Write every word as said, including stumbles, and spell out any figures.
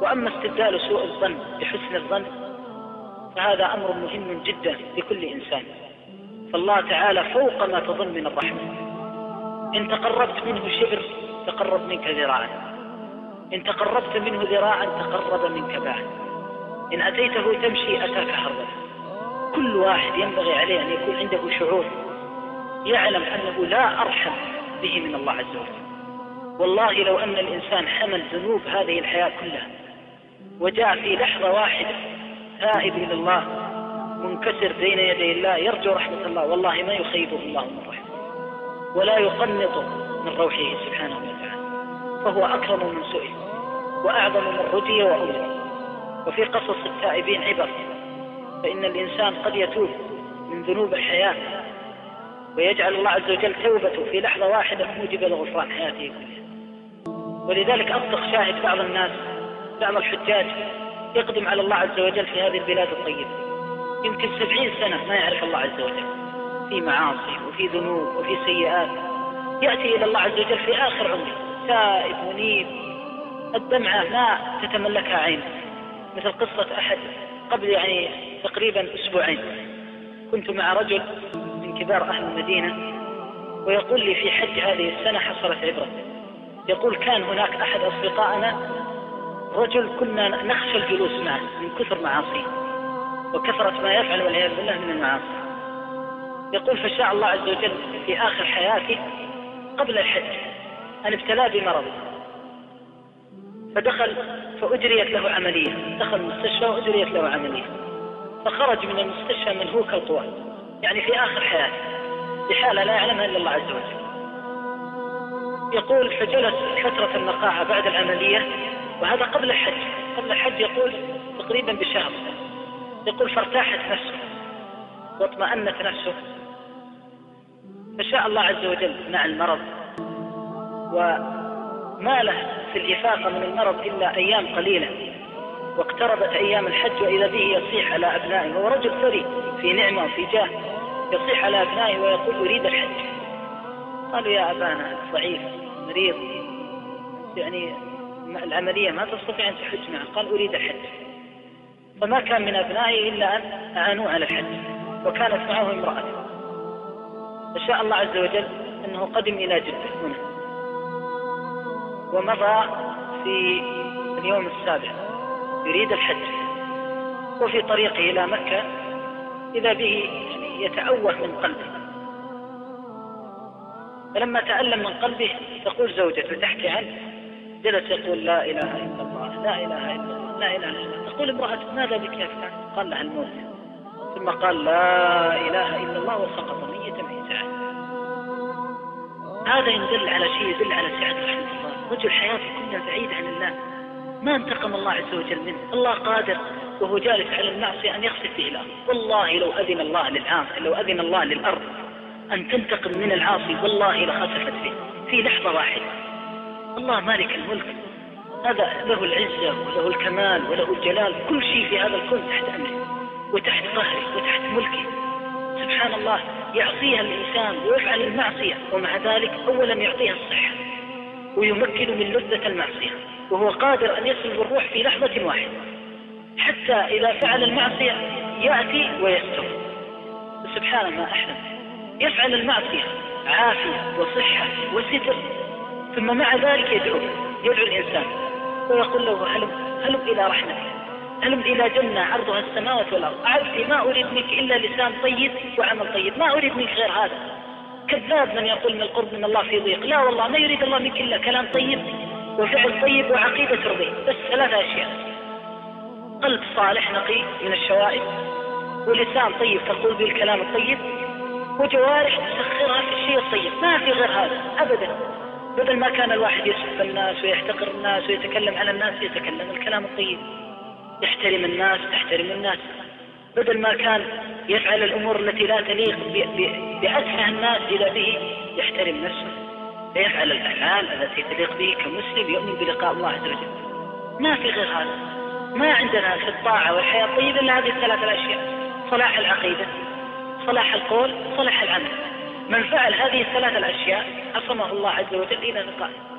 وأما استبدال سوء الظن بحسن الظن فهذا أمر مهم جدا لكل إنسان. فالله تعالى فوق ما تظن من الرحمة. إن تقربت منه شبر تقرب منك ذراعا، إن تقربت منه ذراعا تقرب منك باعا، إن أتيته تمشي أتاك هرولة. كل واحد ينبغي عليه أن يكون عنده شعور يعلم أنه لا أرحم به من الله عز وجل. والله لو أن الإنسان حمل ذنوب هذه الحياة كلها وجاء في لحظة واحدة تائب إلى الله منكسر بين يدي الله يرجو رحمة الله، والله ما يخيبه الله من رحمه ولا يقنط من روحه سبحانه وتعالى، فهو أكرم من سئل وأعظم من رجي وأولى. وفي قصص التائبين عبر، فإن الإنسان قد يتوب من ذنوب الحياة ويجعل الله عز وجل توبته في لحظة واحدة موجبة لغفران حياته كلها. ولذلك أصدق شاهد بعض الناس، بعض الحجاج يقدم على الله عز وجل في هذه البلاد الطيبة يمكن سبعين سنة ما يعرف الله عز وجل، في معاصي وفي ذنوب وفي سيئات، يأتي إلى الله عز وجل في آخر عمره تائب منيب، الدمعة ما تتملكها عينه. مثل قصة أحد قبل يعني تقريبا أسبوعين، كنت مع رجل من كبار أهل المدينة ويقول لي في حج هذه السنة حصلت عبرة. يقول كان هناك أحد أصدقائنا رجل كنا نخشى الجلوس معه من كثر معاصيه وكثرة ما يفعل والعياذ بالله من المعاصي. يقول فشاء الله عز وجل في آخر حياته قبل الحج أن ابتلى بمرض، فدخل فأجريت له عملية، دخل المستشفى وأجريت له عملية، فخرج من المستشفى منهوك القوى، يعني في آخر حياته بحالة لا يعلمها إلا الله عز وجل. يقول فجلس فترة النقاهة بعد العملية، وهذا قبل الحج، قبل الحج يقول تقريبا بشهر. يقول فارتاحت نفسه واطمأنت نفسه، فشاء الله عز وجل مع المرض وما له في الإفاقة من المرض إلا أيام قليلة، واقتربت أيام الحج وإذا به يصيح على أبنائه، وهو رجل ثري في نعمة وفي جاه، يصيح على أبنائه ويقول أريد الحج. قالوا يا أبانا ضعيف مريض يعني العملية ما تستطيع أن تحج معه. قال أريد الحج. فما كان من أبنائه إلا أن أعانوا على الحج، وكانت معه امرأته. فشاء الله عز وجل أنه قدم إلى جدة هنا، ومضى في اليوم السابع يريد الحج، وفي طريقه إلى مكة إذا به يتأوه من قلبه. فلما تألم من قلبه تقول زوجته تحكي عنه، جلس يقول لا إله إلا الله لا إله إلا الله لا إله إلا الله. تقول امرأة ماذا بك يا فلان؟ قال لها الموت. ثم قال لا إله إلا الله وسقط ميتا في ساعة. هذا يدل على شيء، يدل على سعة رحمة الله. رجل حياته كلها بعيد عن الله، ما انتقم الله عز وجل منه. الله قادر وهو جالس على المعصية أن يخسف به الأرض. والله لو أذن الله للعاصي، لو أذن الله للأرض أن تنتقم من العاصي والله لخسفت به في لحظة واحدة. الله مالك الملك، هذا له العزة وله الكمال وله الجلال، كل شيء في هذا الكون تحت أمره وتحت ظهره وتحت ملكه. سبحان الله، يعصيها الإنسان ويفعل المعصية، ومع ذلك أولا يعطيها الصحة ويمكن من لذة المعصية، وهو قادر أن يسلب الروح في لحظة واحدة. حتى إذا فعل المعصية يأتي ويستر. سبحان ما أحلم، يفعل المعصية عافية وصحة وستر، ثم مع ذلك يدعو يدعو الإنسان ويقول له هلم هلم إلى رحمتك، هلم إلى جنة عرضها السماوات والأرض. عبدي ما أريد منك إلا لسان طيب وعمل طيب، ما أريد منك غير هذا. كذاب من يقول من القرب من الله في ضيق. لا والله ما يريد الله منك إلا كلام طيب وفعل طيب وعقيدة ترضيه، بس ثلاثة أشياء: قلب صالح نقي من الشوائب، ولسان طيب تقول به الكلام الطيب، وجوارح تسخرها في الشيء الطيب. ما في غير هذا أبدا. بدل ما كان الواحد يسب الناس ويحتقر الناس ويتكلم على الناس، يتكلم الكلام الطيب، يحترم الناس تحترم الناس. بدل ما كان يفعل الأمور التي لا تليق بأتفه الناس إلى به، يحترم نفسه فيفعل الأفعال التي تليق به كمسلم يؤمن بلقاء الله عز وجل. ما في غير هذا. ما عندنا في الطاعة والحياة الطيبة إلا هذه الثلاث الأشياء: صلاح العقيدة، صلاح القول، صلاح العمل. من فعل هذه الثلاث الأشياء عصمه الله عز وجل إلى لقائه.